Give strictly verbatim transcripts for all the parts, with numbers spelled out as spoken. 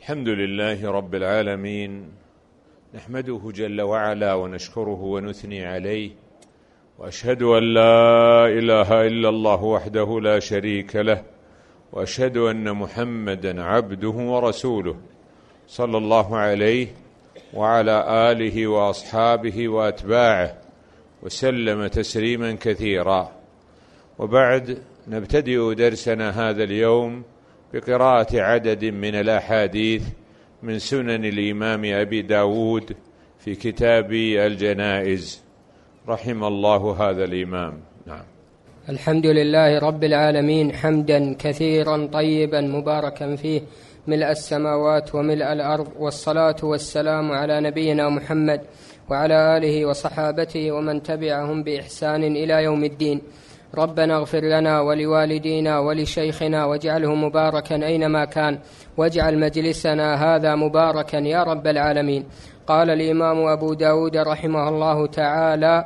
الحمد لله رب العالمين، نحمده جل وعلا ونشكره ونثني عليه، وأشهد أن لا إله إلا الله وحده لا شريك له، وأشهد أن محمدا عبده ورسوله صلى الله عليه وعلى آله وأصحابه وأتباعه وسلم تسليما كثيرا. وبعد، نبتدئ درسنا هذا اليوم بقراءة عدد من الأحاديث من سنن الإمام أبي داود في كتاب الجنائز رحم الله هذا الإمام. نعم. الحمد لله رب العالمين، حمدا كثيرا طيبا مباركا فيه، ملء السماوات وملء الأرض، والصلاة والسلام على نبينا محمد وعلى آله وصحابته ومن تبعهم بإحسان إلى يوم الدين. ربنا اغفر لنا ولوالدينا ولشيخنا واجعله مباركا أينما كان، واجعل مجلسنا هذا مباركا يا رب العالمين. قال الإمام أبو داود رحمه الله تعالى: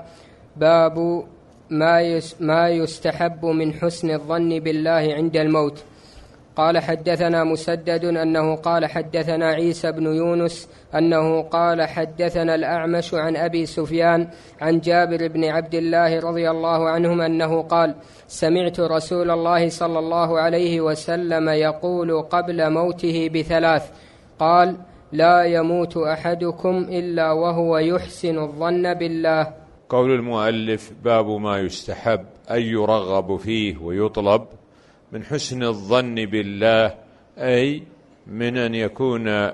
باب ما يستحب من حسن الظن بالله عند الموت. قال: حدثنا مسدد أنه قال حدثنا عيسى بن يونس أنه قال حدثنا الأعمش عن أبي سفيان عن جابر بن عبد الله رضي الله عنهم أنه قال: سمعت رسول الله صلى الله عليه وسلم يقول قبل موته بثلاث، قال: لا يموت أحدكم إلا وهو يحسن الظن بالله. قول المؤلف: باب ما يستحب أن يرغب فيه ويطلب من حسن الظن بالله، أي من أن يكون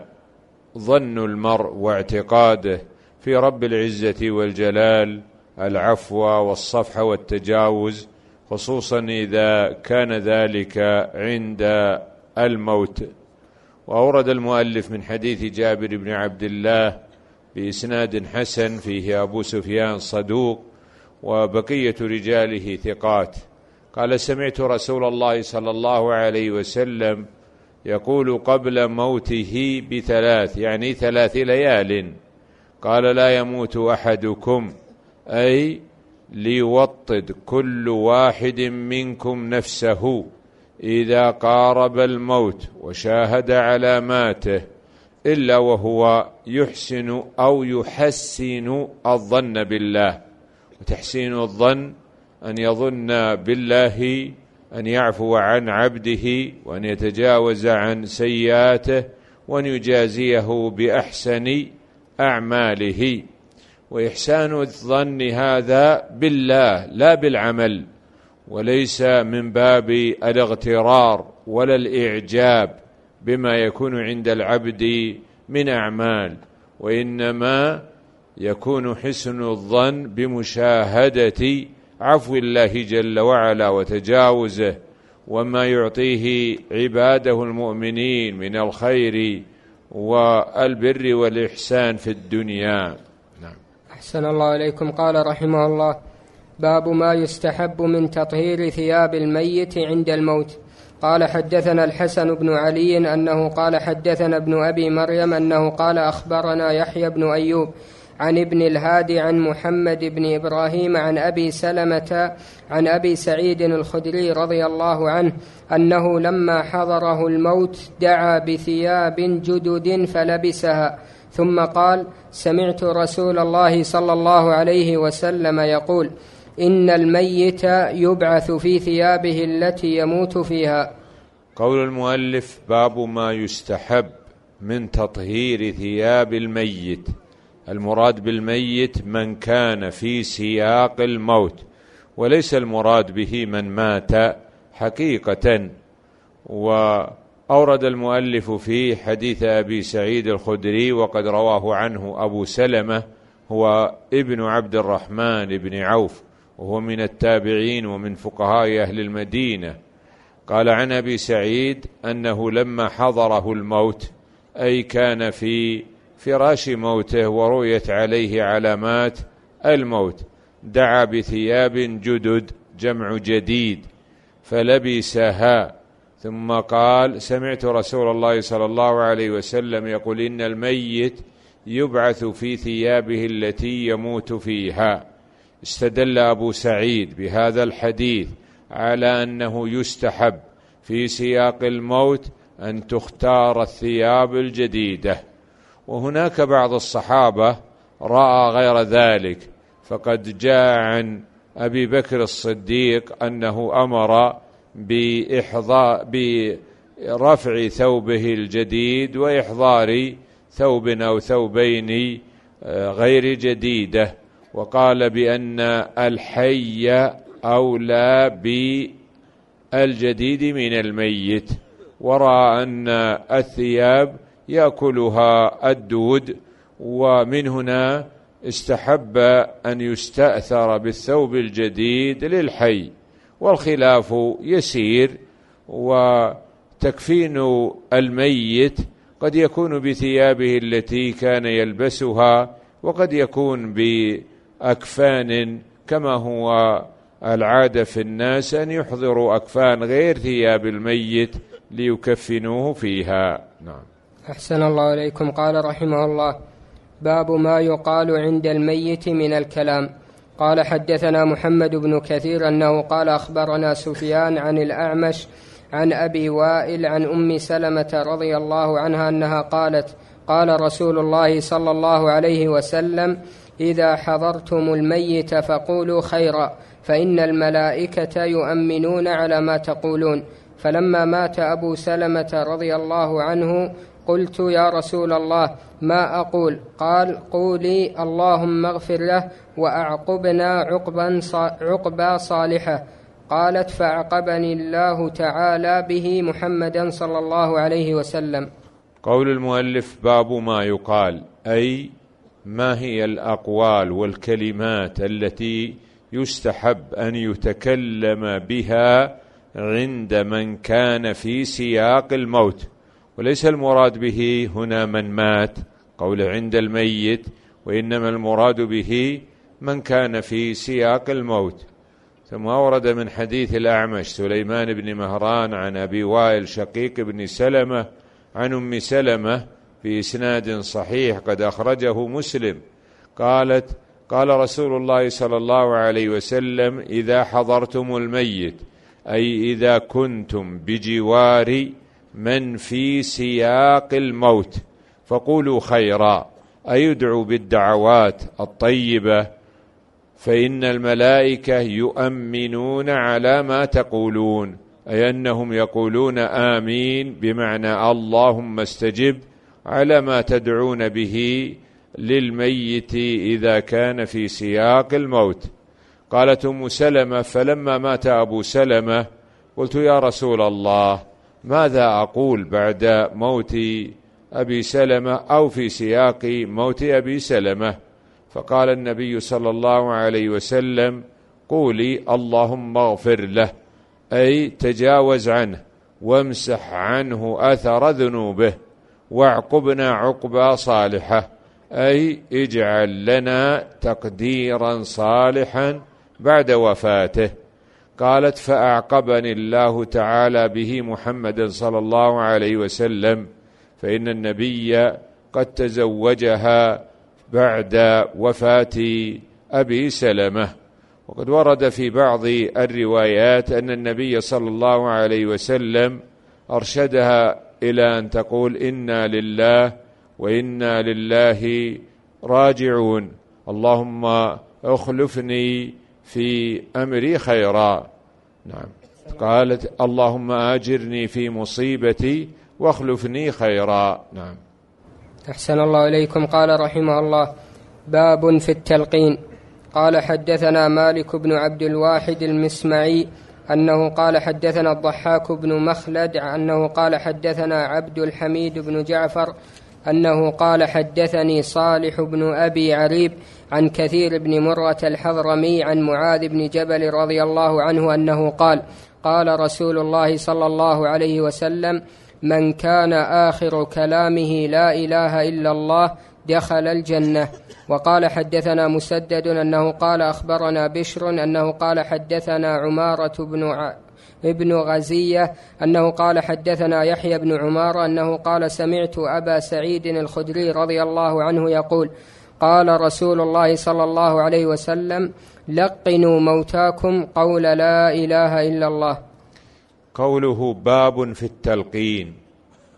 ظن المرء واعتقاده في رب العزة والجلال العفو والصفح والتجاوز، خصوصا إذا كان ذلك عند الموت. وأورد المؤلف من حديث جابر بن عبد الله بإسناد حسن فيه أبو سفيان صدوق وبقية رجاله ثقات. قال: سمعت رسول الله صلى الله عليه وسلم يقول قبل موته بثلاث، يعني ثلاث ليال. قال: لا يموت أحدكم، أي ليوطد كل واحد منكم نفسه إذا قارب الموت وشاهد علاماته إلا وهو يحسن أو يحسن الظن بالله. وتحسين الظن أن يظن بالله أن يعفو عن عبده وأن يتجاوز عن سيئاته وأن يجازيه بأحسن أعماله. وإحسان الظن هذا بالله لا بالعمل، وليس من باب الاغترار ولا الإعجاب بما يكون عند العبد من أعمال، وإنما يكون حسن الظن بمشاهدة عفو الله جل وعلا وتجاوزه وما يعطيه عباده المؤمنين من الخير والبر والإحسان في الدنيا. نعم. أحسن الله إليكم. قال رحمه الله: باب ما يستحب من تطهير ثياب الميت عند الموت. قال: حدثنا الحسن بن علي أنه قال حدثنا ابن أبي مريم أنه قال أخبرنا يحيى بن أيوب عن ابن الهادي عن محمد بن إبراهيم عن أبي سلمة عن أبي سعيد الخدري رضي الله عنه أنه لما حضره الموت دعا بثياب جدد فلبسها، ثم قال: سمعت رسول الله صلى الله عليه وسلم يقول: إن الميت يبعث في ثيابه التي يموت فيها. قول المؤلف: باب ما يستحب من تطهير ثياب الميت. المراد بالميت من كان في سياق الموت، وليس المراد به من مات حقيقة. وأورد المؤلف في حديث أبي سعيد الخدري، وقد رواه عنه أبو سلمة هو ابن عبد الرحمن بن عوف، وهو من التابعين ومن فقهاء أهل المدينة. قال عن أبي سعيد أنه لما حضره الموت، أي كان في فراش موته ورؤيت عليه علامات الموت، دعا بثياب جدد، جمع جديد، فلبسها، ثم قال: سمعت رسول الله صلى الله عليه وسلم يقول: إن الميت يبعث في ثيابه التي يموت فيها. استدل أبو سعيد بهذا الحديث على أنه يستحب في سياق الموت أن تختار الثياب الجديدة. وهناك بعض الصحابة رأى غير ذلك، فقد جاء عن أبي بكر الصديق أنه أمر بإحضار برفع ثوبه الجديد وإحضار ثوب أو ثوبين غير جديدة، وقال بأن الحي أولى بالجديد من الميت، ورأى أن الثياب يأكلها الدود، ومن هنا استحب أن يستأثر بالثوب الجديد للحي. والخلاف يسير، وتكفين الميت قد يكون بثيابه التي كان يلبسها، وقد يكون بأكفان كما هو العادة في الناس أن يحضروا أكفان غير ثياب الميت ليكفنوه فيها. نعم. أحسن الله إليكم. قال رحمه الله: باب ما يقال عند الميت من الكلام. قال: حدثنا محمد بن كثير أنه قال: أخبرنا سفيان عن الأعمش عن أبي وائل عن أم سلمة رضي الله عنها أنها قالت: قال رسول الله صلى الله عليه وسلم: إذا حضرتم الميت فقولوا خيرا، فإن الملائكة يؤمنون على ما تقولون. فلما مات أبو سلمة رضي الله عنه قلت: يا رسول الله، ما أقول؟ قال: قولي اللهم اغفر له وأعقبنا عقبا عقبا صالحة. قالت: فأعقبني الله تعالى به محمدا صلى الله عليه وسلم. قول المؤلف: باب ما يقال، أي ما هي الأقوال والكلمات التي يستحب أن يتكلم بها عند من كان في سياق الموت. وليس المراد به هنا من مات، قول عند الميت، وإنما المراد به من كان في سياق الموت. ثم ورد من حديث الأعمش سليمان بن مهران عن أبي وائل شقيق بن سلمة عن أم سلمة في إسناد صحيح قد أخرجه مسلم، قالت: قال رسول الله صلى الله عليه وسلم: إذا حضرتم الميت، أي إذا كنتم بجوار من في سياق الموت، فقولوا خيرا، أي يدعوا بالدعوات الطيبة، فإن الملائكة يؤمنون على ما تقولون، أي أنهم يقولون آمين، بمعنى اللهم استجب على ما تدعون به للميت إذا كان في سياق الموت. قالت أم سلمة: فلما مات أبو سلمة قلت: يا رسول الله، ماذا أقول بعد موت أبي سلمة أو في سياق موت أبي سلمة؟ فقال النبي صلى الله عليه وسلم: قولي اللهم اغفر له، أي تجاوز عنه وامسح عنه أثر ذنوبه، واعقبنا عقبا صالحة، أي اجعل لنا تقديرا صالحا بعد وفاته. قالت: فأعقبني الله تعالى به محمد صلى الله عليه وسلم، فإن النبي قد تزوجها بعد وفاة أبي سلمة. وقد ورد في بعض الروايات أن النبي صلى الله عليه وسلم أرشدها إلى أن تقول: إنا لله وإنا لله راجعون، اللهم اخلفني في أمري خيرا. نعم. قالت: اللهم آجرني في مصيبتي واخلفني خيرا. نعم. أحسن الله إليكم. قال رحمه الله: باب في التلقين. قال: حدثنا مالك بن عبد الواحد المسمعي أنه قال: حدثنا الضحاك بن مخلد أنه قال: حدثنا عبد الحميد بن جعفر أنه قال: حدثني صالح بن أبي عريب عن كثير بن مرة الحضرمي عن معاذ بن جبل رضي الله عنه أنه قال: قال رسول الله صلى الله عليه وسلم: من كان آخر كلامه لا إله إلا الله دخل الجنة. وقال: حدثنا مسدد أنه قال: أخبرنا بشر أنه قال: حدثنا عمارة بن ع... ابن غزية أنه قال: حدثنا يحيى بن عمارة أنه قال: سمعت أبا سعيد الخدري رضي الله عنه يقول: قال رسول الله صلى الله عليه وسلم: لقنوا موتاكم قول لا إله إلا الله. قوله: باب في التلقين،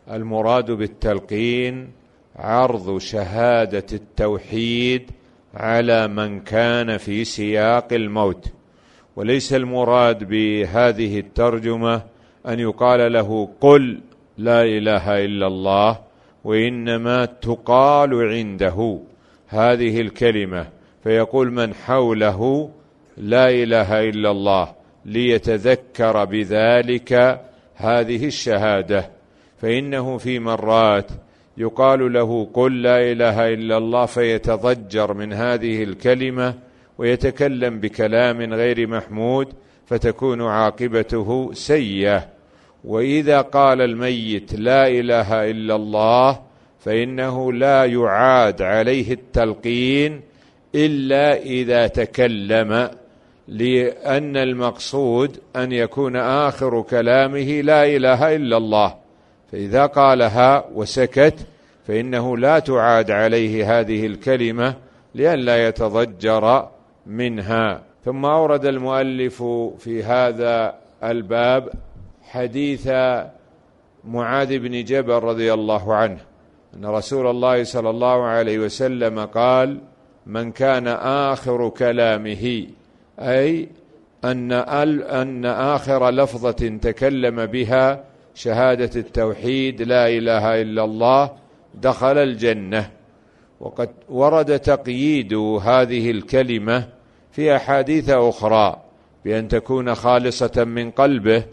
المراد بالتلقين عرض شهادة التوحيد على من كان في سياق الموت، وليس المراد بهذه الترجمة أن يقال له قل لا إله إلا الله، وإنما تقال عنده هذه الكلمة، فيقول من حوله لا إله إلا الله ليتذكر بذلك هذه الشهادة. فإنه في مرات يقال له قل لا إله إلا الله فيتضجر من هذه الكلمة ويتكلم بكلام غير محمود فتكون عاقبته سيئة. وإذا قال الميت لا إله إلا الله فإنه لا يعاد عليه التلقين إلا إذا تكلم، لأن المقصود أن يكون آخر كلامه لا إله إلا الله، فإذا قالها وسكت فإنه لا تعاد عليه هذه الكلمة لئلا يتضجر منها. ثم أورد المؤلف في هذا الباب حديث معاذ بن جبل رضي الله عنه أن رسول الله صلى الله عليه وسلم قال من كان آخر كلامه، أي أن, أن آخر لفظة تكلم بها شهادة التوحيد لا إله إلا الله دخل الجنة. وقد ورد تقييد هذه الكلمة في أحاديث أخرى بأن تكون خالصة من قلبه،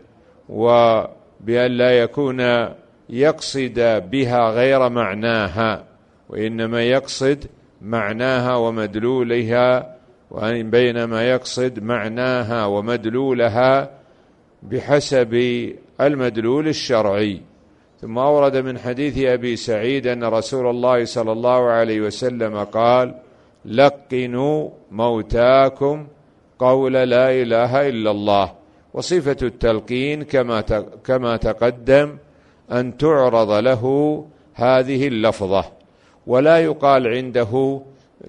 وبأن لا يكون يقصد بها غير معناها، وإنما يقصد معناها ومدلولها، بينما يقصد معناها ومدلولها بحسب المدلول الشرعي. ثم أورد من حديث أبي سعيد أن رسول الله صلى الله عليه وسلم قال لقنوا موتاكم قول لا إله إلا الله. وصفة التلقين كما كما تقدم أن تعرض له هذه اللفظة، ولا يقال عنده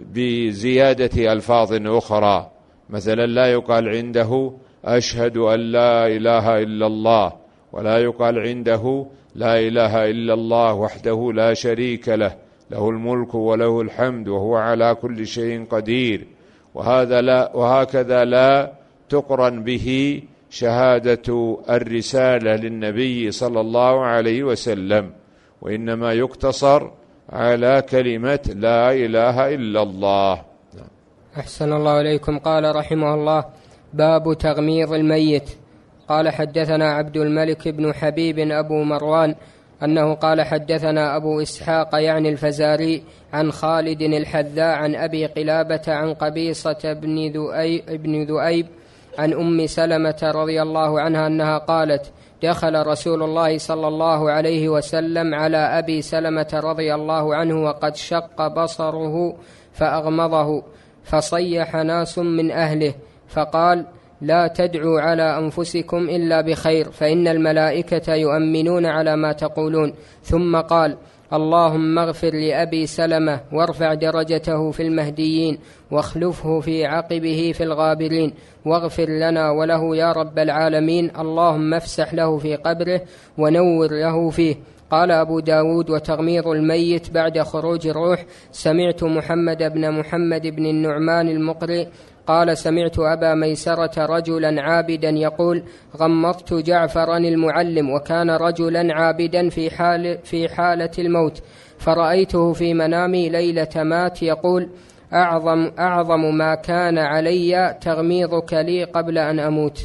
بزيادة ألفاظ أخرى، مثلا لا يقال عنده أشهد أن لا إله إلا الله، ولا يقال عنده لا إله إلا الله وحده لا شريك له له الملك وله الحمد وهو على كل شيء قدير. وهذا لا وهكذا لا تقرن به شهادة الرسالة للنبي صلى الله عليه وسلم، وإنما يقتصر على كلمة لا إله إلا الله. أحسن الله إليكم. قال رحمه الله باب تغميض الميت. قال حدثنا عبد الملك بن حبيب أبو مروان أنه قال حدثنا أبو إسحاق يعني الفزاري عن خالد الحذاء عن أبي قلابة عن قبيصة بن ذؤيب, بن ذؤيب عن أم سلمة رضي الله عنها أنها قالت دخل رسول الله صلى الله عليه وسلم على أبي سلمة رضي الله عنه وقد شق بصره فأغمضه، فصيح ناس من أهله فقال لا تدعوا على أنفسكم إلا بخير فإن الملائكة يؤمنون على ما تقولون. ثم قال اللهم اغفر لأبي سلمة وارفع درجته في المهديين واخلفه في عقبه في الغابرين واغفر لنا وله يا رب العالمين، اللهم افسح له في قبره ونور له فيه. قال أبو داود وتغميض الميت بعد خروج الروح. سمعت محمد بن محمد بن النعمان المقري قال سمعت أبا ميسرة رجلا عابدا يقول غمضت جعفرا المعلم وكان رجلا عابدا في, حال في حالة الموت، فرأيته في منامي ليلة مات يقول أعظم, أعظم ما كان علي تغميضك لي قبل أن أموت.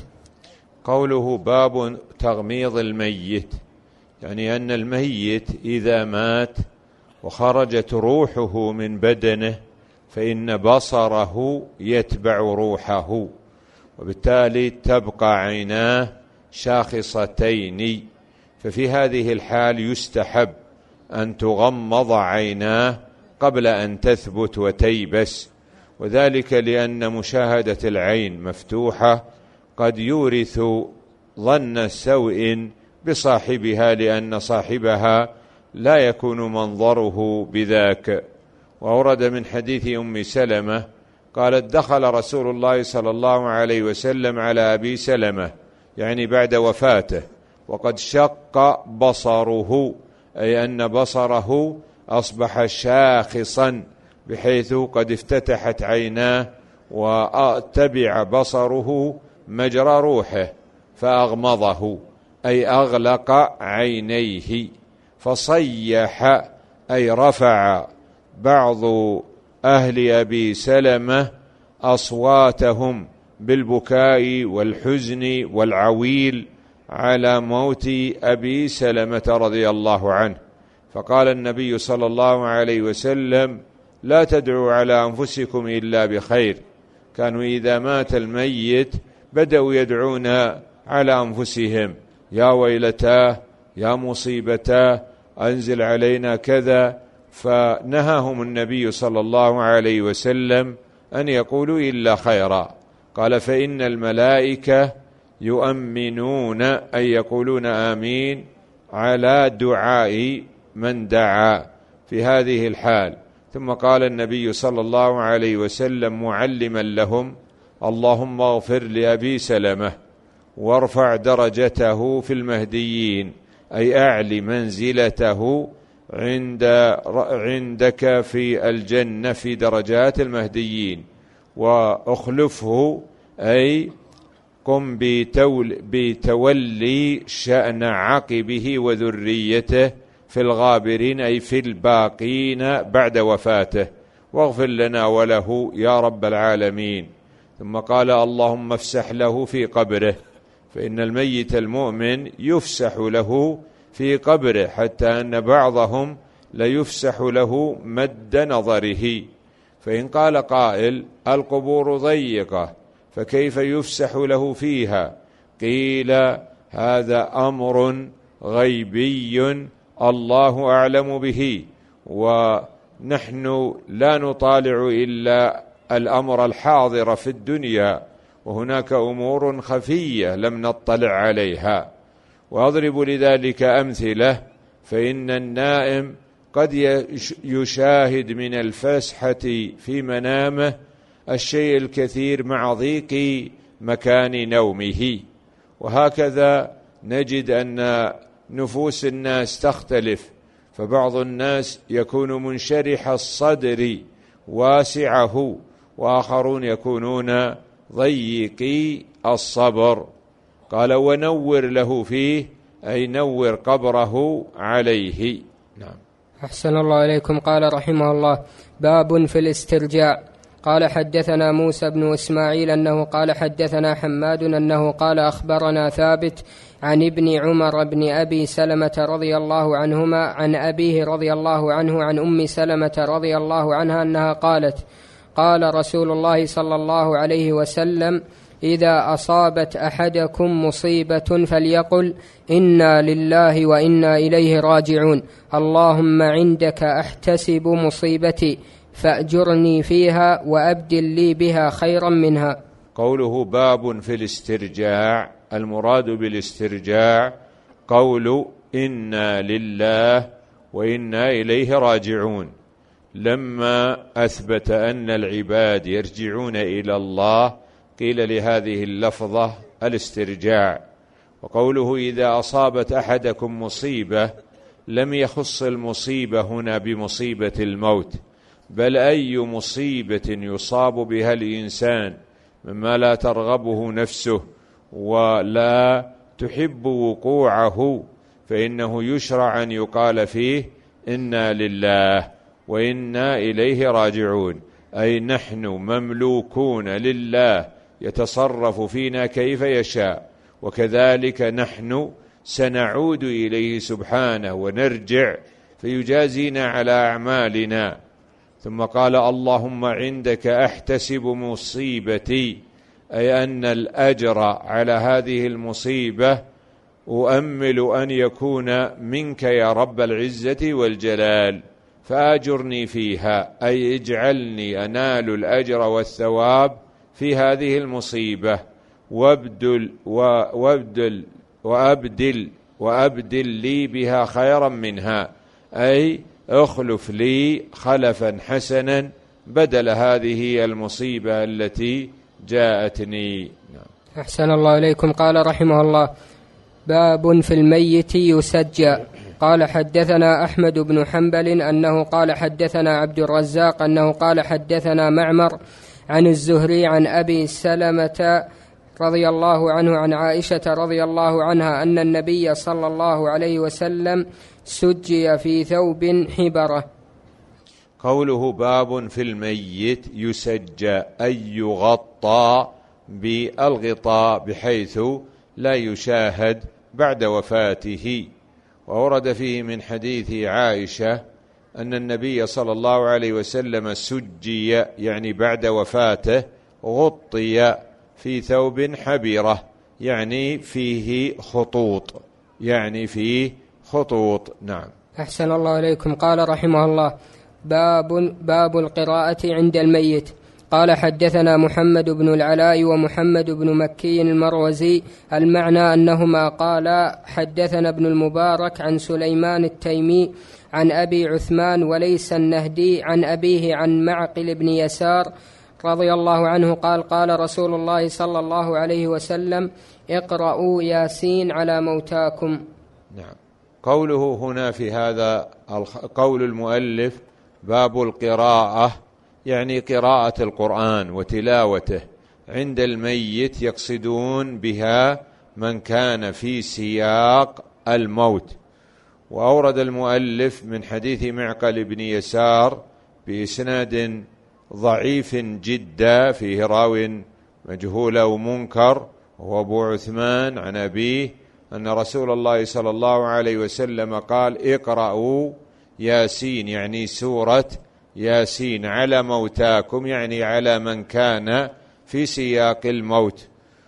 قوله باب تغميض الميت يعني أن الميت إذا مات وخرجت روحه من بدنه فإن بصره يتبع روحه، وبالتالي تبقى عيناه شاخصتين، ففي هذه الحال يستحب أن تغمض عيناه قبل أن تثبت وتيبس، وذلك لأن مشاهدة العين مفتوحة قد يورث ظن سوء بصاحبها، لأن صاحبها لا يكون منظره بذاك. وأورد من حديث أم سلمة قالت دخل رسول الله صلى الله عليه وسلم على أبي سلمة يعني بعد وفاته وقد شق بصره، أي أن بصره أصبح شاخصا بحيث قد افتتحت عيناه وتبع بصره مجرى روحه فأغمضه، أي أغلق عينيه. فصيح أي رفع بعض أهل أبي سلمة أصواتهم بالبكاء والحزن والعويل على موت أبي سلمة رضي الله عنه. فقال النبي صلى الله عليه وسلم: لا تدعوا على أنفسكم إلا بخير. كانوا إذا مات الميت بدأوا يدعون على أنفسهم: يا ويلتاه، يا مصيبتاه، أنزل علينا كذا. فنهاهم النبي صلى الله عليه وسلم أن يقولوا إلا خيرا. قال: فإن الملائكة يؤمنون أي يقولون آمين على دعاء من دعا في هذه الحال. ثم قال النبي صلى الله عليه وسلم معلما لهم: اللهم اغفر لأبي سلمة وارفع درجته في المهديين، أي أعلي منزلته عند عندك في الجنة في درجات المهديين، وأخلفه أي قم بتولي شأن عقبه وذريته في الغابرين أي في الباقين بعد وفاته، واغفر لنا وله يا رب العالمين. ثم قال: اللهم افسح له في قبره، فإن الميت المؤمن يفسح له في قبره، حتى أن بعضهم ليفسح له مد نظره. فإن قال قائل: القبور ضيقة فكيف يفسح له فيها؟ قيل: هذا أمر غيبي الله أعلم به، ونحن لا نطالع إلا الأمر الحاضر في الدنيا، وهناك أمور خفية لم نطلع عليها. وأضرب لذلك أمثلة، فإن النائم قد يشاهد من الفسحة في منامه الشيء الكثير مع ضيق مكان نومه. وهكذا نجد أن نفوس الناس تختلف، فبعض الناس يكون منشرح الصدر واسعه، وآخرون يكونون ضيقي الصبر. قال: ونور له فيه أي نور قبره عليه. نعم. أحسن الله إليكم. قال رحمه الله: باب في الاسترجاع. قال: حدثنا موسى بن إسماعيل أنه قال حدثنا حماد أنه قال أخبرنا ثابت عن ابن عمر بن أبي سلمة رضي الله عنهما عن أبيه رضي الله عنه عن أم سلمة رضي الله عنها أنها قالت: قال رسول الله صلى الله عليه وسلم: إذا أصابت أحدكم مصيبة فليقل إنا لله وإنا إليه راجعون، اللهم عندك أحتسب مصيبتي فأجرني فيها وأبدل لي بها خيرا منها. قوله باب في الاسترجاع، المراد بالاسترجاع قول إنا لله وإنا إليه راجعون. لما أثبت أن العباد يرجعون إلى الله قيل لهذه اللفظة الاسترجاع. وقوله إذا أصابت أحدكم مصيبة لم يخص المصيبة هنا بمصيبة الموت، بل أي مصيبة يصاب بها الإنسان مما لا ترغبه نفسه ولا تحب وقوعه فإنه يشرع أن يقال فيه إنا لله وإنا إليه راجعون، أي نحن مملوكون لله يتصرف فينا كيف يشاء، وكذلك نحن سنعود إليه سبحانه ونرجع فيجازينا على أعمالنا. ثم قال اللهم عندك أحتسب مصيبتي، أي أن الأجر على هذه المصيبة أؤمل أن يكون منك يا رب العزة والجلال، فأجرني فيها، أي اجعلني أنال الأجر والثواب في هذه المصيبة، وابدل وابدل وأبدل وأبدل لي بها خيرا منها، أي اخلف لي خلفا حسنا بدل هذه المصيبة التي جاءتني. أحسن الله إليكم. قال رحمه الله: باب في الميت يسجى. قال حدثنا أحمد بن حنبل أنه قال حدثنا عبد الرزاق أنه قال حدثنا معمر عن الزهري عن أبي سلمة رضي الله عنه عن عائشة رضي الله عنها أن النبي صلى الله عليه وسلم سجي في ثوب حبرة. قوله باب في الميت يسجى أي يغطى بالغطاء بحيث لا يشاهد بعد وفاته. وورد فيه من حديث عائشة أن النبي صلى الله عليه وسلم سجي يعني بعد وفاته غطي في ثوب حبيرة يعني فيه خطوط يعني فيه خطوط. نعم. أحسن الله إليكم. قال رحمه الله باب, باب القراءة عند الميت. قال حدثنا محمد بن العلاء ومحمد بن مكي المروزي المعنى أنهما قال حدثنا ابن المبارك عن سليمان التيمي عن أبي عثمان وليس النهدي عن أبيه عن معقل بن يسار رضي الله عنه قال قال رسول الله صلى الله عليه وسلم اقرأوا ياسين على موتاكم. نعم. قوله هنا في هذا قول المؤلف باب القراءة يعني قراءة القرآن وتلاوته عند الميت، يقصدون بها من كان في سياق الموت. وأورد المؤلف من حديث معقل بن يسار بإسناد ضعيف جدا فيه راو مجهول أو منكر وهو أبو عثمان عن أبيه أن رسول الله صلى الله عليه وسلم قال اقرأوا ياسين يعني سورة ياسين على موتاكم يعني على من كان في سياق الموت.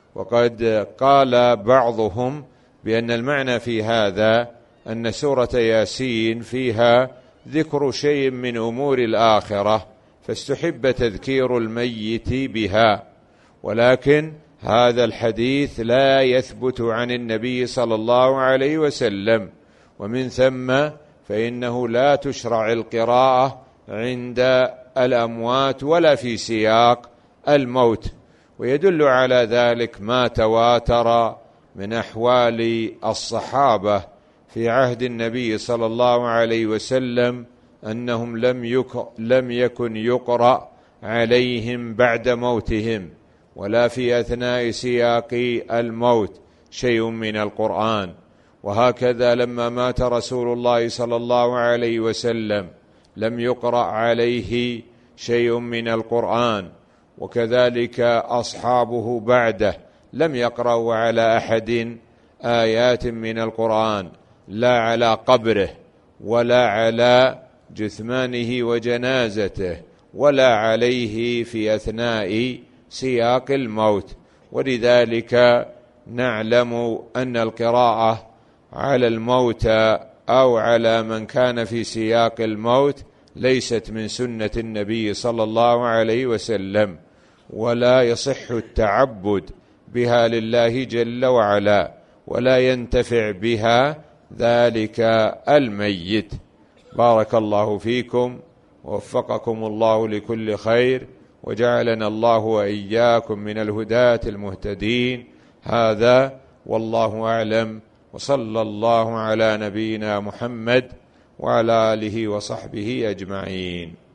وقد قال بعضهم بأن المعنى في هذا أن سورة ياسين فيها ذكر شيء من أمور الآخرة فاستحب تذكير الميت بها، ولكن هذا الحديث لا يثبت عن النبي صلى الله عليه وسلم، ومن ثم فإنه لا تشرع القراءة عند الأموات ولا في سياق الموت. ويدل على ذلك ما تواتر من أحوال الصحابة في عهد النبي صلى الله عليه وسلم أنهم لم, يك لم يكن يقرأ عليهم بعد موتهم ولا في أثناء سياق الموت شيء من القرآن. وهكذا لما مات رسول الله صلى الله عليه وسلم لم يقرأ عليه شيء من القرآن، وكذلك أصحابه بعده لم يقرأوا على أحد آيات من القرآن، لا على قبره ولا على جثمانه وجنازته ولا عليه في أثناء سياق الموت. ولذلك نعلم أن القراءة على الموتى أو على من كان في سياق الموت ليست من سنة النبي صلى الله عليه وسلم، ولا يصح التعبد بها لله جل وعلا، ولا ينتفع بها ذلك الميت. بارك الله فيكم ووفقكم الله لكل خير، وجعلنا الله وإياكم من الهداة المهتدين. هذا والله أعلم، وصلى الله على نبينا محمد وعلى آله وصحبه أجمعين.